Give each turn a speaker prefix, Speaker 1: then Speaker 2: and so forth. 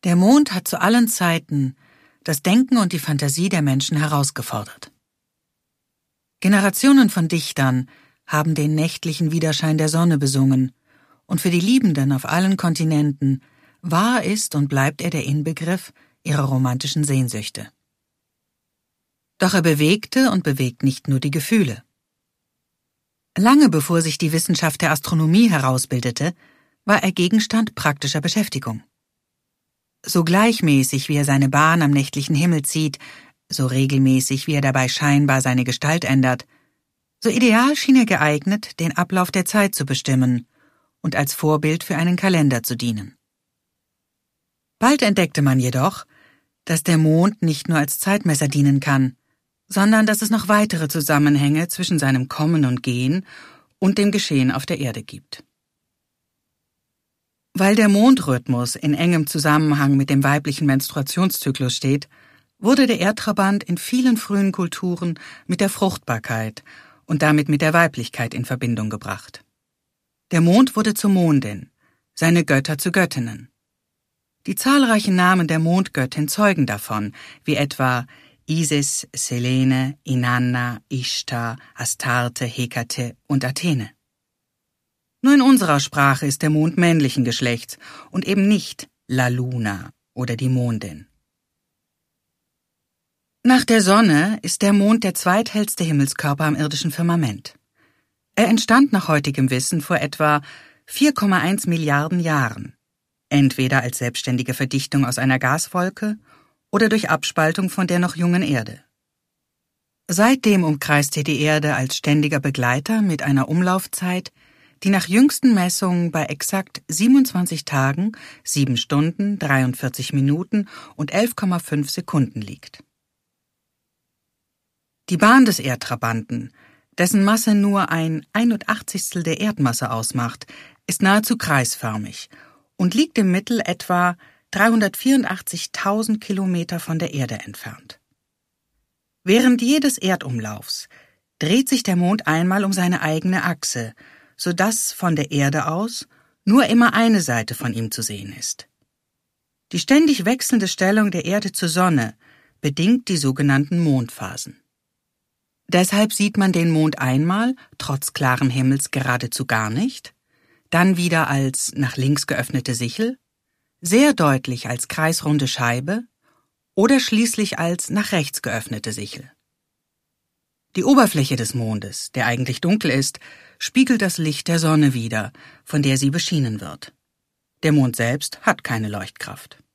Speaker 1: Der Mond hat zu allen Zeiten das Denken und die Fantasie der Menschen herausgefordert. Generationen von Dichtern haben den nächtlichen Widerschein der Sonne besungen, und für die Liebenden auf allen Kontinenten war, ist und bleibt er der Inbegriff ihrer romantischen Sehnsüchte. Doch er bewegte und bewegt nicht nur die Gefühle. Lange bevor sich die Wissenschaft der Astronomie herausbildete, war er Gegenstand praktischer Beschäftigung. So gleichmäßig wie er seine Bahn am nächtlichen Himmel zieht, so regelmäßig wie er dabei scheinbar seine Gestalt ändert, so ideal schien er geeignet, den Ablauf der Zeit zu bestimmen und als Vorbild für einen Kalender zu dienen. Bald entdeckte man jedoch, dass der Mond nicht nur als Zeitmesser dienen kann, sondern dass es noch weitere Zusammenhänge zwischen seinem Kommen und Gehen und dem Geschehen auf der Erde gibt. Weil der Mondrhythmus in engem Zusammenhang mit dem weiblichen Menstruationszyklus steht, wurde der Erdtrabant in vielen frühen Kulturen mit der Fruchtbarkeit und damit mit der Weiblichkeit in Verbindung gebracht. Der Mond wurde zur Mondin, seine Götter zu Göttinnen. Die zahlreichen Namen der Mondgöttin zeugen davon, wie etwa Isis, Selene, Inanna, Ishtar, Astarte, Hekate und Athene. Nur in unserer Sprache ist der Mond männlichen Geschlechts und eben nicht La Luna oder die Mondin. Nach der Sonne ist der Mond der zweithellste Himmelskörper am irdischen Firmament. Er entstand nach heutigem Wissen vor etwa 4,1 Milliarden Jahren, entweder als selbstständige Verdichtung aus einer Gaswolke oder durch Abspaltung von der noch jungen Erde. Seitdem umkreist er die Erde als ständiger Begleiter mit einer Umlaufzeit, die nach jüngsten Messungen bei exakt 27 Tagen, 7 Stunden, 43 Minuten und 11,5 Sekunden liegt. Die Bahn des Erdtrabanten, dessen Masse nur ein 81stel der Erdmasse ausmacht, ist nahezu kreisförmig und liegt im Mittel etwa 384.000 Kilometer von der Erde entfernt. Während jedes Erdumlaufs dreht sich der Mond einmal um seine eigene Achse, sodass von der Erde aus nur immer eine Seite von ihm zu sehen ist. Die ständig wechselnde Stellung der Erde zur Sonne bedingt die sogenannten Mondphasen. Deshalb sieht man den Mond einmal, trotz klaren Himmels, geradezu gar nicht, dann wieder als nach links geöffnete Sichel, sehr deutlich als kreisrunde Scheibe oder schließlich als nach rechts geöffnete Sichel. Die Oberfläche des Mondes, der eigentlich dunkel ist, spiegelt das Licht der Sonne wider, von der sie beschienen wird. Der Mond selbst hat keine Leuchtkraft.